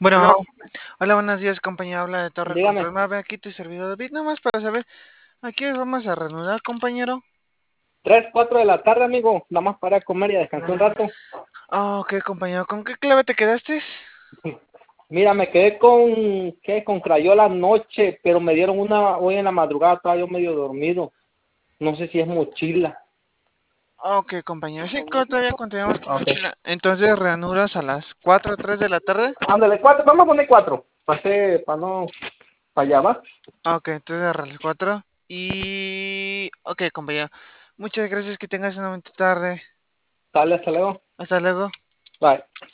Bueno, Bueno, hola, buenos días, compañero. Habla de Torre dígame, Control Mave. Aquí tu servidor David. Nada más para saber, aquí vamos a reanudar, compañero. 3, 4 de la tarde, amigo, nada más para comer y descansar un rato. Ok, compañero. ¿Con qué clave te quedaste? Mira, me quedé con Crayola anoche, pero me dieron una hoy en la madrugada, estaba yo medio dormido. No sé si es mochila. Ok, compañero. Sí, todavía continuamos con Ok. mochila. Entonces, reanudas a las 4 o 3 de la tarde. Ándale, 4, vamos a poner 4. Pasé para no, para allá, ¿va? Ok, entonces a las 4. Ok, compañero. Muchas gracias. Que tengas una bonita tarde. Sale, hasta luego. Hasta luego. Bye.